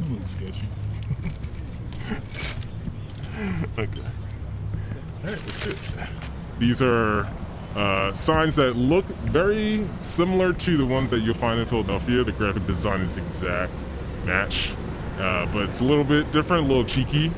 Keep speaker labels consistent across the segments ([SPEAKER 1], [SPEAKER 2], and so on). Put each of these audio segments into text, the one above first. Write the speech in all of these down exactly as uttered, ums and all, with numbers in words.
[SPEAKER 1] That looks sketchy. Okay. All right, that's it. These are uh, signs that look very similar to the ones that you'll find in Philadelphia. The graphic design is the exact match, uh, but it's a little bit different, a little cheeky.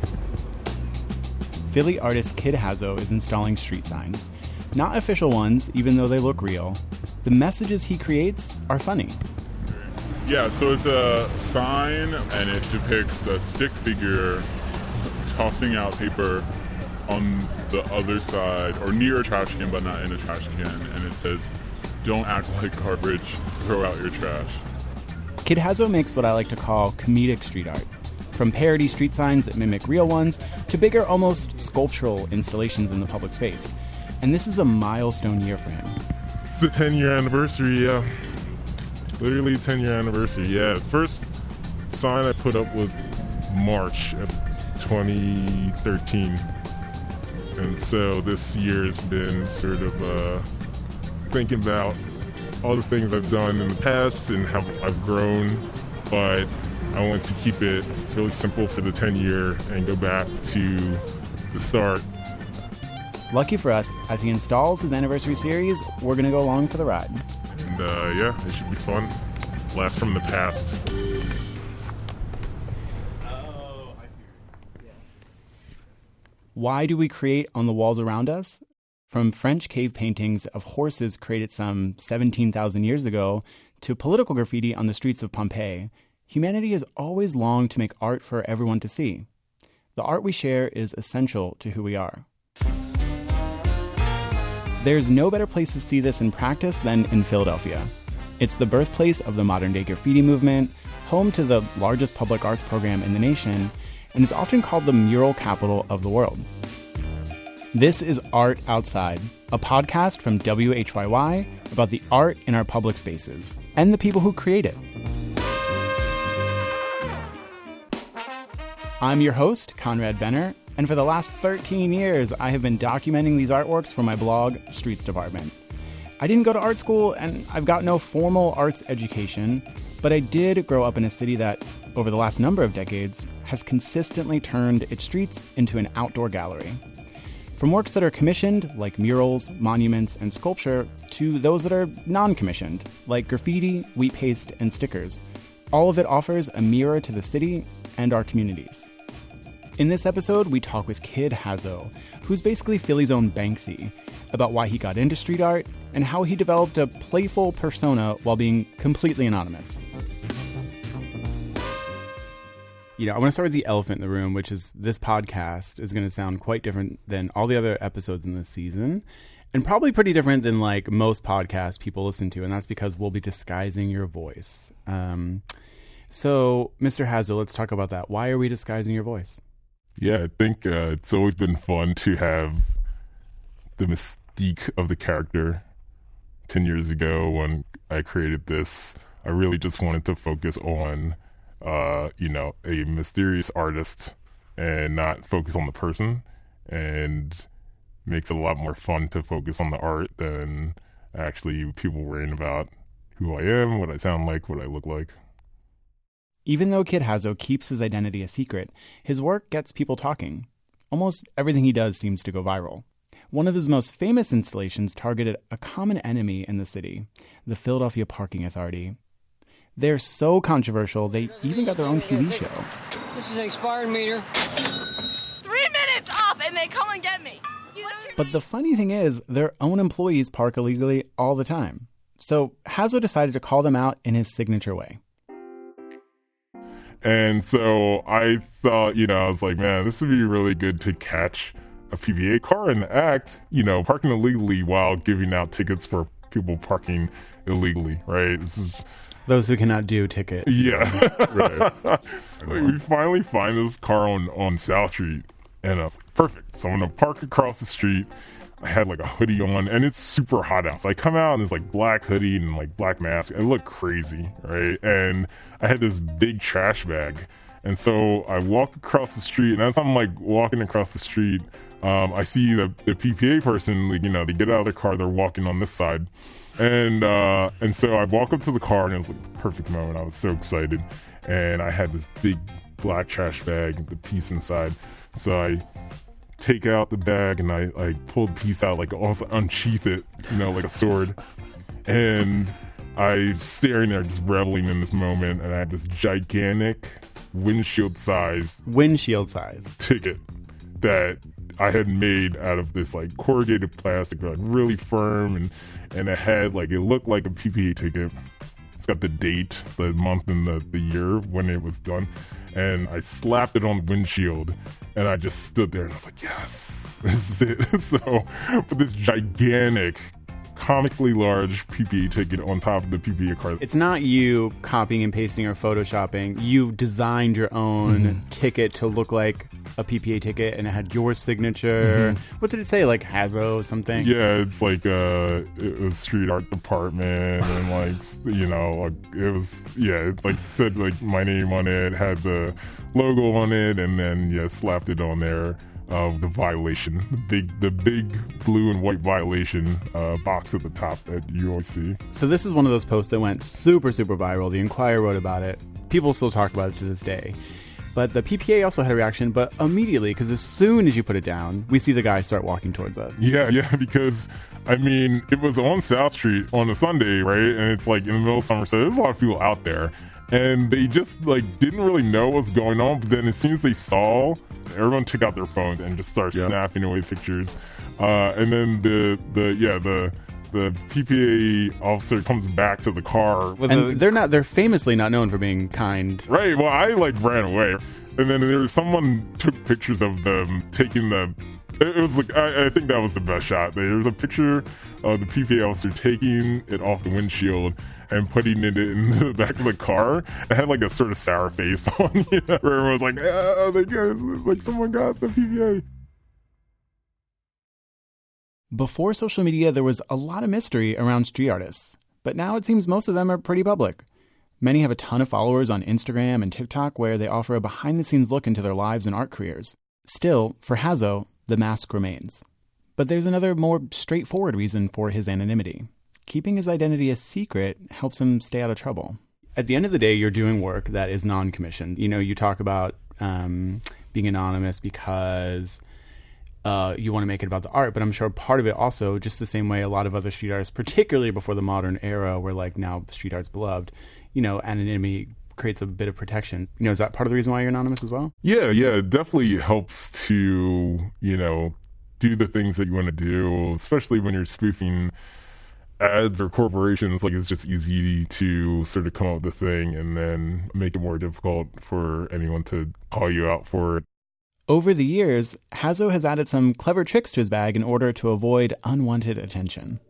[SPEAKER 2] Philly artist Kid Hazo is installing street signs. Not official ones, even though they look real. The messages he creates are funny.
[SPEAKER 3] Yeah, so it's a sign, and it depicts a stick figure tossing out paper on the other side, or near a trash can, but not in a trash can, and it says, "Don't act like garbage, throw out your trash."
[SPEAKER 2] Kid Hazo makes what I like to call comedic street art. From parody street signs that mimic real ones, to bigger, almost sculptural installations in the public space. And this is a milestone year for him.
[SPEAKER 1] It's the ten-year anniversary, yeah. Literally ten-year anniversary, yeah. The first sign I put up was March of twenty thirteen. And so this year has been sort of uh, thinking about all the things I've done in the past and how I've grown, but I want to keep it really simple for the ten-year and go back to the start.
[SPEAKER 2] Lucky for us, as he installs his anniversary series, we're going to go along for the ride.
[SPEAKER 1] And uh, yeah, it should be fun. Blast from the past.
[SPEAKER 2] Why do we create on the walls around us? From French cave paintings of horses created some seventeen thousand years ago to political graffiti on the streets of Pompeii, humanity has always longed to make art for everyone to see. The art we share is essential to who we are. There's no better place to see this in practice than in Philadelphia. It's the birthplace of the modern-day graffiti movement, home to the largest public arts program in the nation, and is often called the mural capital of the world. This is Art Outside, a podcast from W H Y Y about the art in our public spaces and the people who create it. I'm your host, Conrad Benner, and for the last thirteen years, I have been documenting these artworks for my blog, Streets Department. I didn't go to art school, and I've got no formal arts education, but I did grow up in a city that, over the last number of decades, has consistently turned its streets into an outdoor gallery. From works that are commissioned, like murals, monuments, and sculpture, to those that are non-commissioned, like graffiti, wheat paste, and stickers. All of it offers a mirror to the city and our communities. In this episode, we talk with Kid Hazo, who's basically Philly's own Banksy, about why he got into street art and how he developed a playful persona while being completely anonymous. You know, I want to start with the elephant in the room, which is this podcast is going to sound quite different than all the other episodes in this season, and probably pretty different than like most podcasts people listen to, and that's because we'll be disguising your voice. Um, so, Mister Hazo, let's talk about that. Why are we disguising your voice?
[SPEAKER 1] Yeah, I think uh, it's always been fun to have the mystique of the character. Ten years ago when I created this, I really just wanted to focus on Uh, you know, a mysterious artist and not focus on the person, and makes it a lot more fun to focus on the art than actually people worrying about who I am, what I sound like, what I look like.
[SPEAKER 2] Even though Kid Hazo keeps his identity a secret, his work gets people talking. Almost everything he does seems to go viral. One of his most famous installations targeted a common enemy in the city, the Philadelphia Parking Authority. They're so controversial, they even got their own T V show.
[SPEAKER 4] This is an expired meter.
[SPEAKER 5] Three minutes up and they come and get me.
[SPEAKER 2] But the funny thing is, their own employees park illegally all the time. So Hazo decided to call them out in his signature way.
[SPEAKER 1] And so I thought, you know, I was like, man, this would be really good to catch a P V A car in the act, you know, parking illegally while giving out tickets for people parking illegally, right? This is...
[SPEAKER 2] Those who cannot do ticket.
[SPEAKER 1] Yeah. Right. Like, we finally find this car on, on South Street, and I was like, perfect. So I'm going to park across the street. I had like a hoodie on, and it's super hot out. So I come out in this like black hoodie and like black mask. It looked crazy, right? And I had this big trash bag. And so I walk across the street, and as I'm like walking across the street, um, I see the, the P P A person, like, you know, they get out of their car, they're walking on this side. And uh, and so I walk up to the car, and it was like the perfect moment. I was so excited. And I had this big black trash bag with the piece inside. So I take out the bag, and I, I pull the piece out, like also unsheath it, you know, like a sword. And I'm staring there just reveling in this moment. And I had this gigantic windshield size
[SPEAKER 2] windshield size
[SPEAKER 1] ticket that I had made out of this like corrugated plastic, like really firm, and and it had like, it looked like a P P A ticket. It's got the date, the month, and the, the year when it was done, and I slapped it on the windshield, and I just stood there and I was like, yes, this is it. So put this gigantic, comically large P P A ticket on top of the P P A card.
[SPEAKER 2] It's not you copying and pasting or photoshopping. You designed your own mm-hmm. ticket to look like a P P A ticket, and it had your signature. Mm-hmm. What did it say? Like Hazo something?
[SPEAKER 1] Yeah, it's like uh, it was street art department, and like, you know, like, it was, yeah, it's like said like my name on it, had the logo on it, and then yeah, slapped it on there. Of the violation, the big, the big blue and white violation uh, box at the top that you always see.
[SPEAKER 2] So this is one of those posts that went super, super viral. The Enquirer wrote about it. People still talk about it to this day. But the P P A also had a reaction, but immediately, because as soon as you put it down, we see the guy start walking towards us.
[SPEAKER 1] Yeah, yeah, because, I mean, it was on South Street on a Sunday, right? And it's like in the middle of summer, so there's a lot of people out there. And they just like didn't really know what's going on, but then as soon as they saw, everyone took out their phones and just started yep. snapping away pictures. Uh, and then the the yeah the the P P A officer comes back to the car,
[SPEAKER 2] and the, they're not they're famously not known for being kind,
[SPEAKER 1] right? Well, I like ran away, and then there was someone took pictures of them taking the. It was like I, I think that was the best shot. There was a picture of the P P A officer taking it off the windshield and putting it in the back of the car. It had like a sort of sour face on, you know, where everyone was like, "Oh, they got, like someone got the P P A."
[SPEAKER 2] Before social media, there was a lot of mystery around street artists, but now it seems most of them are pretty public. Many have a ton of followers on Instagram and TikTok where they offer a behind-the-scenes look into their lives and art careers. Still, for Hazo, the mask remains. But there's another more straightforward reason for his anonymity. Keeping his identity a secret helps him stay out of trouble. At the end of the day, you're doing work that is non-commissioned. You know, you talk about um, being anonymous because uh, you want to make it about the art, but I'm sure part of it also, just the same way a lot of other street artists, particularly before the modern era where like now street art's beloved, you know, anonymity creates a bit of protection. You know, is that part of the reason why you're anonymous as well?
[SPEAKER 1] Yeah, yeah, it definitely helps to, you know, do the things that you want to do, especially when you're spoofing ads or corporations. Like, it's just easy to sort of come up with a thing and then make it more difficult for anyone to call you out for it.
[SPEAKER 2] Over the years, Hazo has added some clever tricks to his bag in order to avoid unwanted attention.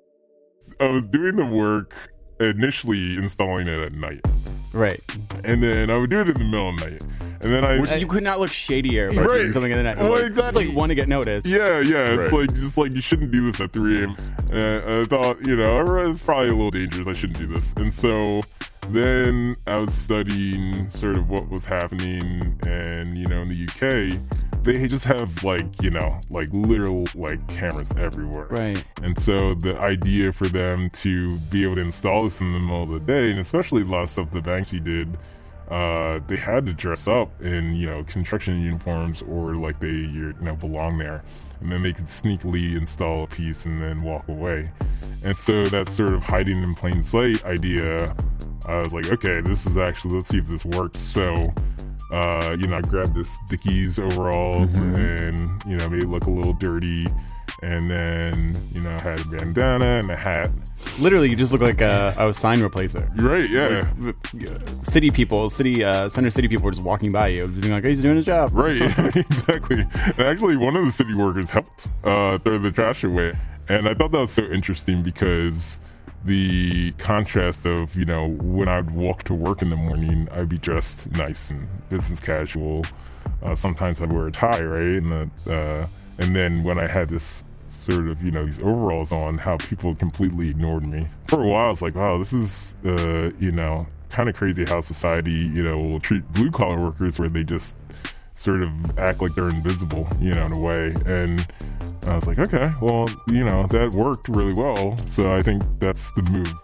[SPEAKER 1] I was doing the work, initially installing it at night.
[SPEAKER 2] Right.
[SPEAKER 1] And then I would do it in the middle of the night. And then I...
[SPEAKER 2] You could not look shadier by
[SPEAKER 1] right.
[SPEAKER 2] doing something in the night.
[SPEAKER 1] Well,
[SPEAKER 2] like,
[SPEAKER 1] exactly.
[SPEAKER 2] Like, want to get noticed.
[SPEAKER 1] Yeah, yeah. It's
[SPEAKER 2] right.
[SPEAKER 1] like, just like, you shouldn't do this at three a.m. And I thought, you know, it's probably a little dangerous. I shouldn't do this. And so then I was studying sort of what was happening. And, you know, in the U K, they just have, like, you know, like literal, like, cameras everywhere.
[SPEAKER 2] Right.
[SPEAKER 1] And so the idea for them to be able to install this in the middle of the day, and especially a lot of stuff that Banksy did, uh, they had to dress up in, you know, construction uniforms or like they, you know, belong there. And then they could sneakily install a piece and then walk away. And so that sort of hiding in plain sight idea, I was like, okay, this is actually, let's see if this works. So, uh, you know, I grabbed this Dickies overalls mm-hmm. and, you know, made it look a little dirty. And then, you know, I had a bandana and a hat.
[SPEAKER 2] Literally, you just look like a, a sign replacer.
[SPEAKER 1] Right, yeah.
[SPEAKER 2] Like, city people, city, uh, center city people were just walking by you, being like, hey, he's doing his job.
[SPEAKER 1] Right, exactly. And actually, one of the city workers helped uh, throw the trash away. And I thought that was so interesting because the contrast of, you know, when I'd walk to work in the morning, I'd be dressed nice and business casual. Uh, sometimes I'd wear a tie, right? And, the, uh, and then when I had this sort of, you know, these overalls on, how people completely ignored me. For a while, I was like, wow, this is, uh, you know, kind of crazy how society, you know, will treat blue-collar workers where they just sort of act like they're invisible, you know, in a way. And I was like, okay, well, you know, that worked really well. So I think that's the move.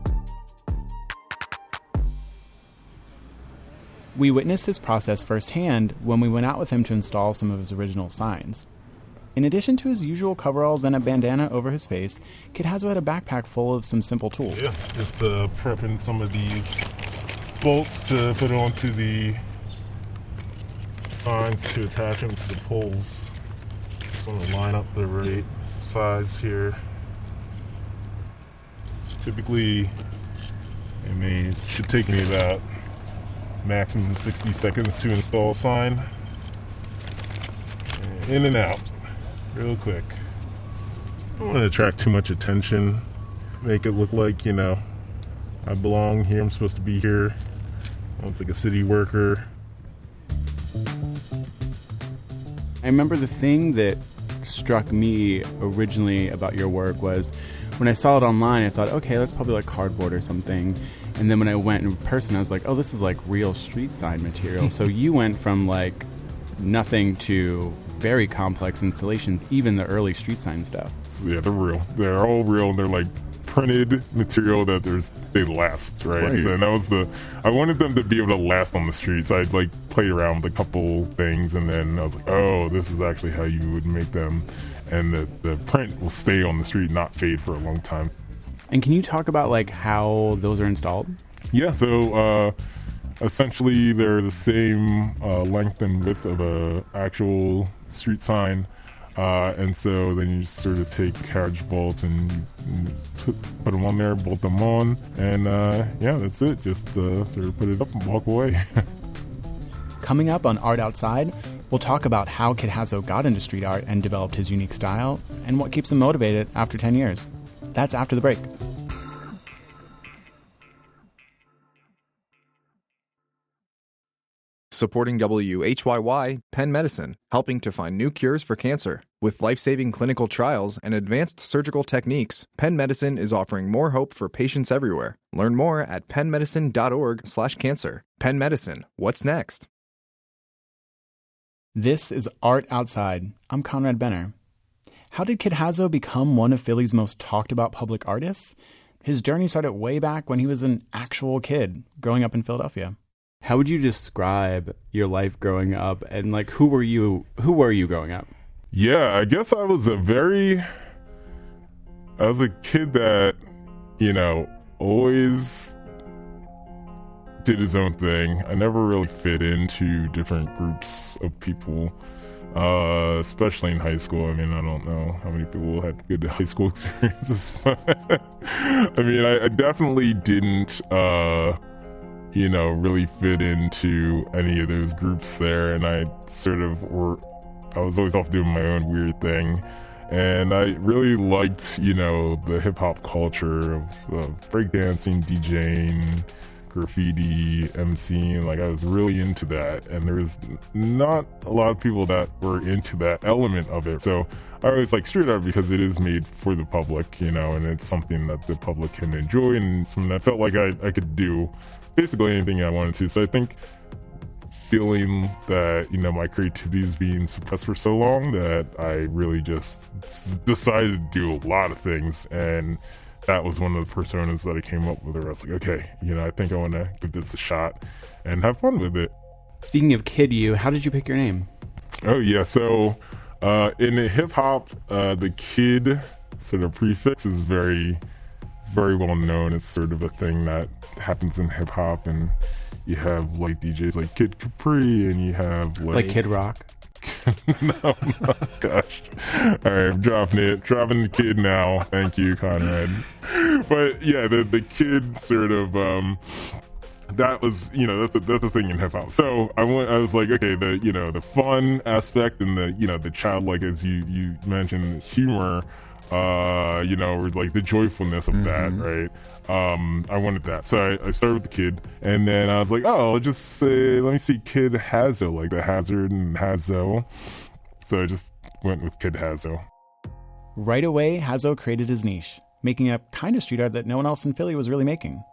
[SPEAKER 2] We witnessed this process firsthand when we went out with him to install some of his original signs. In addition to his usual coveralls and a bandana over his face, Kid Hazo had a backpack full of some simple tools.
[SPEAKER 1] Yeah, just uh, prepping some of these bolts to put onto the signs to attach them to the poles. Just want to line up the right size here. Typically, it may it should take me about maximum sixty seconds to install a sign. In and out, real quick. I don't want to attract too much attention. Make it look like, you know, I belong here. I'm supposed to be here. I was like a city worker.
[SPEAKER 2] I remember the thing that struck me originally about your work was when I saw it online, I thought, okay, that's probably like cardboard or something. And then when I went in person, I was like, oh, this is like real street sign material. So you went from like nothing to very complex installations, even the early street sign stuff.
[SPEAKER 1] Yeah, they're real. They're all real. They're like printed material that there's they last, right?
[SPEAKER 3] Right.
[SPEAKER 1] So and that was the I wanted them to be able to last on the streets. So I'd like played around with a couple things, and then I was like, oh, this is actually how you would make them, and the the print will stay on the street, not fade for a long time.
[SPEAKER 2] And can you talk about like how those are installed?
[SPEAKER 1] Yeah, so uh, essentially they're the same uh, length and width of a actual street sign. Uh, and so then you just sort of take carriage bolts and you put, put them on there, bolt them on, and uh, yeah, that's it. Just uh, sort of put it up and walk away.
[SPEAKER 2] Coming up on Art Outside, we'll talk about how Kid Hazo got into street art and developed his unique style, and what keeps him motivated after ten years. That's after the break.
[SPEAKER 6] Supporting W H Y Y, Penn Medicine, helping to find new cures for cancer. With life-saving clinical trials and advanced surgical techniques, Penn Medicine is offering more hope for patients everywhere. Learn more at pennmedicine.org slash cancer. Penn Medicine, what's next?
[SPEAKER 2] This is Art Outside. I'm Conrad Benner. How did Kid Hazo become one of Philly's most talked about public artists? His journey started way back when he was an actual kid growing up in Philadelphia. How would you describe your life growing up, and like who were you who were you growing up?
[SPEAKER 1] Yeah, I guess I was a very I was a kid that, you know, always did his own thing. I never really fit into different groups of people, uh, especially in high school. I mean, I don't know how many people had good high school experiences. I mean, I, I definitely didn't, uh, you know, really fit into any of those groups there. And I sort of were, I was always off doing my own weird thing. And I really liked, you know, the hip-hop culture of, of breakdancing, DJing, graffiti, MCing. Like, I was really into that. And there was not a lot of people that were into that element of it. So I always like street art because it is made for the public, you know, and it's something that the public can enjoy and something I felt like I, I could do basically anything I wanted to. So I think feeling that, you know, my creativity is being suppressed for so long that I really just decided to do a lot of things, and that was one of the personas that I came up with. Where I was like, okay, you know, I think I want to give this a shot and have fun with it.
[SPEAKER 2] Speaking of Kid You, how did you pick your name?
[SPEAKER 1] Oh yeah, so uh, in the hip hop, uh, the Kid sort of prefix is very, very well known. It's sort of a thing that happens in hip hop, and you have like D Js like Kid Capri, and you have like,
[SPEAKER 2] Like Kid Rock?
[SPEAKER 1] no, no, gosh. All right, I'm dropping it. Dropping the Kid now. Thank you, Conrad. But yeah, the the Kid sort of um, that was, you know, that's a, that's a thing in hip hop. So I went. I was like, okay, the you know the fun aspect and the you know the childlike, as you you mentioned, humor. Uh, you know, or like the joyfulness of
[SPEAKER 3] Mm-hmm.
[SPEAKER 1] that, right? Um, I wanted that. So I, I started with the Kid, and then I was like, oh, I'll just say, let me see, Kid Hazo, like the hazard and Hazo. So I just went with Kid Hazo.
[SPEAKER 2] Right away, Hazo created his niche, making a kind of street art that no one else in Philly was really making.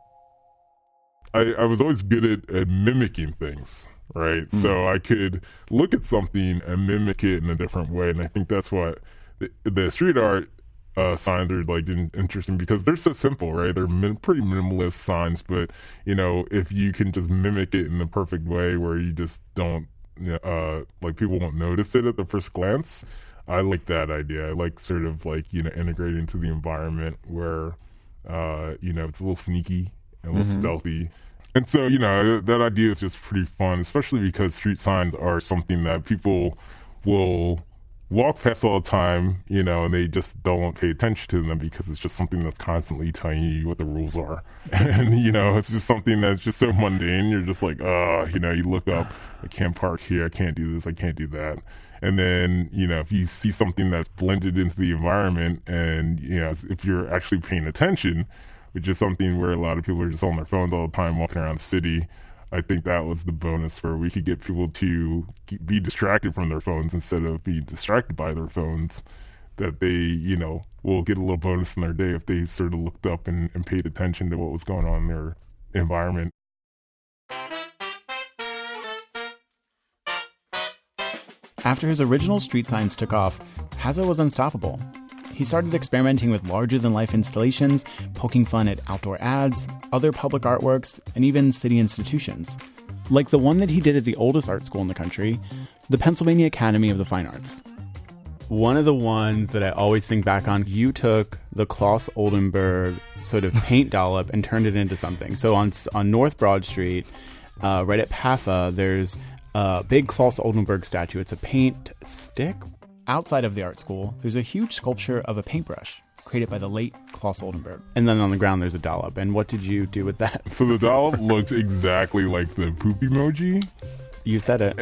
[SPEAKER 1] I, I was always good at, at mimicking things, right? Mm. So I could look at something and mimic it in a different way, and I think that's what the, the street art uh, signs are like in, interesting because they're so simple, right? They're min- pretty minimalist signs, but you know, if you can just mimic it in the perfect way where you just don't, uh, like people won't notice it at the first glance. I like that idea. I like sort of like, you know, integrating into the environment where, uh, you know, it's a little sneaky and a little mm-hmm. stealthy. And so, you know, that idea is just pretty fun, especially because street signs are something that people will walk past all the time, you know, and they just don't pay attention to them because it's just something that's constantly telling you what the rules are. And, you know, it's just something that's just so mundane. You're just like, oh, you know, you look up, I can't park here, I can't do this, I can't do that. And then, you know, if you see something that's blended into the environment and, you know, if you're actually paying attention, which is something where a lot of people are just on their phones all the time walking around the city, I think that was the bonus where we could get people to be distracted from their phones instead of being distracted by their phones, that they, you know, will get a little bonus in their day if they sort of looked up and, and paid attention to what was going on in their environment.
[SPEAKER 2] After his original street signs took off, Hazo was unstoppable. He started experimenting with larger-than-life installations, poking fun at outdoor ads, other public artworks, and even city institutions. Like the one that he did at the oldest art school in the country, the Pennsylvania Academy of the Fine Arts. One of the ones that I always think back on, you took the Claes Oldenburg sort of paint dollop and turned it into something. So on on North Broad Street, uh, right at P A F A, there's a big Claes Oldenburg statue. It's a paint stick. Outside of the art school, there's a huge sculpture of a paintbrush created by the late Claes Oldenburg. And then on the ground, there's a dollop. And what did you do with that?
[SPEAKER 1] So the dollop looked exactly like the poop emoji.
[SPEAKER 2] You said it.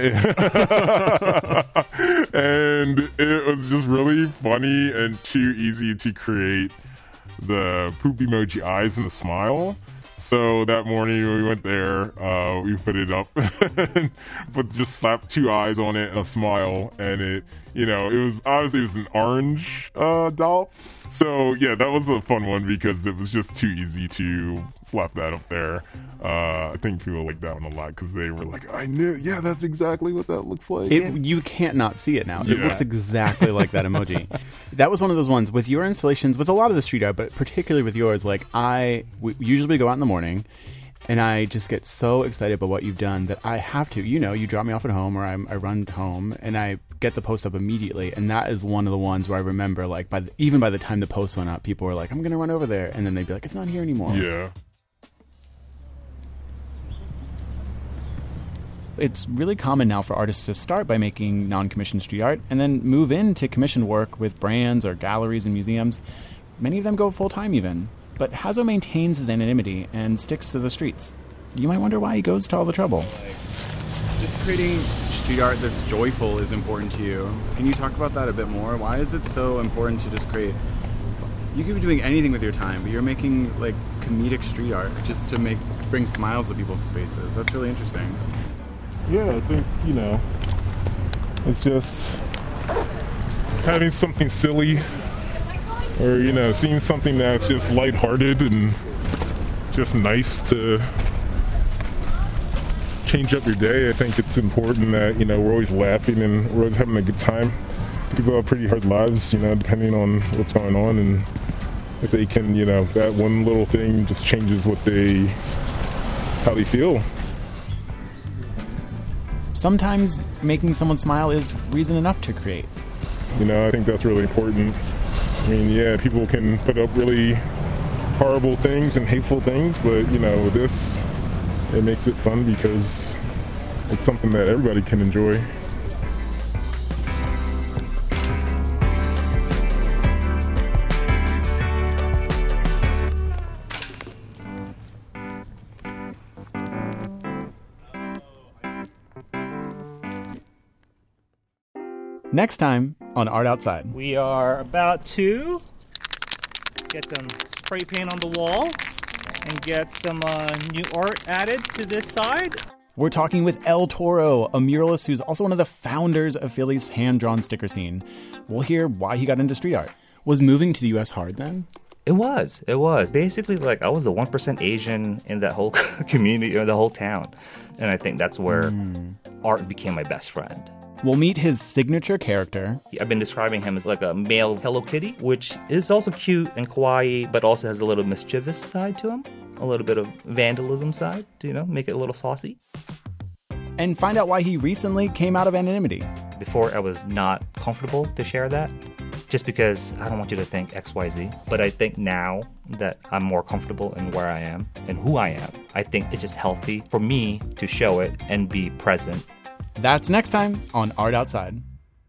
[SPEAKER 1] And it was just really funny and too easy to create the poop emoji eyes and the smile. So that morning we went there, uh, we put it up, but just slapped two eyes on it and a smile, and it, you know, it was, obviously it was an orange uh, dollop. So yeah, that was a fun one because it was just too easy to slap that up there. Uh, I think people liked that one a lot because they were like, I knew, yeah, that's exactly what that looks like.
[SPEAKER 2] It, you can't not see it now.
[SPEAKER 1] Yeah.
[SPEAKER 2] It looks exactly like that emoji. That was one of those ones with your installations, with a lot of the street art, but particularly with yours. Like I we usually go out in the morning, and I just get so excited about what you've done that I have to, you know, you drop me off at home or I'm, I run home and I get the post up immediately. And that is one of the ones where I remember, like, by the, even by the time the post went up, people were like, I'm going to run over there. And then they'd be like, it's not here anymore.
[SPEAKER 1] Yeah.
[SPEAKER 2] It's really common now for artists to start by making non-commissioned street art and then move into commissioned work with brands or galleries and museums. Many of them go full-time even. But Hazo maintains his anonymity and sticks to the streets. You might wonder why he goes to all the trouble. Just creating street art that's joyful is important to you. Can you talk about that a bit more? Why is it so important to just create... You could be doing anything with your time, but you're making like comedic street art just to make bring smiles to people's faces. That's really interesting.
[SPEAKER 1] Yeah, I think, you know, it's just having something silly or, you know, seeing something that's just lighthearted and just nice to change up your day. I think it's important that, you know, we're always laughing and we're always having a good time. People have pretty hard lives, you know, depending on what's going on, and if they can, you know, that one little thing just changes what they, how they feel.
[SPEAKER 2] Sometimes making someone smile is reason enough to create.
[SPEAKER 1] You know, I think that's really important. I mean, yeah, people can put up really horrible things and hateful things, but, you know, with this, it makes it fun because it's something that everybody can enjoy.
[SPEAKER 2] Next time on Art Outside.
[SPEAKER 7] We are about to get some spray paint on the wall and get some uh, new art added to this side.
[SPEAKER 2] We're talking with El Toro, a muralist who's also one of the founders of Philly's hand-drawn sticker scene. We'll hear why he got into street art. Was moving to the U S hard then?
[SPEAKER 8] It was. It was. Basically, like, I was the one percent Asian in that whole community, or the whole town. And I think that's where mm. art became my best friend.
[SPEAKER 2] We'll meet his signature character.
[SPEAKER 8] I've been describing him as like a male Hello Kitty, which is also cute and kawaii, but also has a little mischievous side to him. A little bit of vandalism side, to, you know, make it a little saucy.
[SPEAKER 2] And find out why he recently came out of anonymity.
[SPEAKER 8] Before, I was not comfortable to share that, just because I don't want you to think X Y Z. But I think now that I'm more comfortable in where I am and who I am, I think it's just healthy for me to show it and be present.
[SPEAKER 2] That's next time on Art Outside.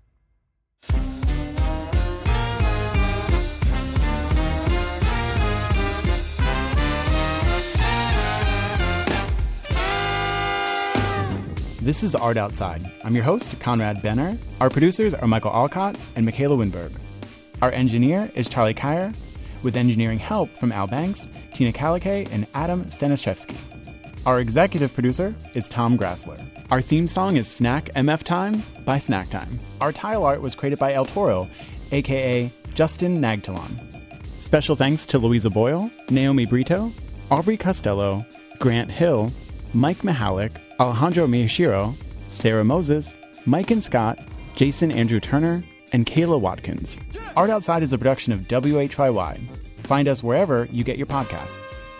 [SPEAKER 2] This is Art Outside. I'm your host, Conrad Benner. Our producers are Michael Alcott and Michaela Winberg. Our engineer is Charlie Kyer, with engineering help from Al Banks, Tina Kalikay, and Adam Staniszewski. Our executive producer is Tom Grassler. Our theme song is Snack M F Time by Snack Time. Our tile art was created by El Toro, aka Justin Nagtalon. Special thanks to Louisa Boyle, Naomi Brito, Aubrey Costello, Grant Hill, Mike Mihalik, Alejandro Miyashiro, Sarah Moses, Mike and Scott, Jason Andrew Turner, and Kayla Watkins. Art Outside is a production of W H Y Y. Find us wherever you get your podcasts.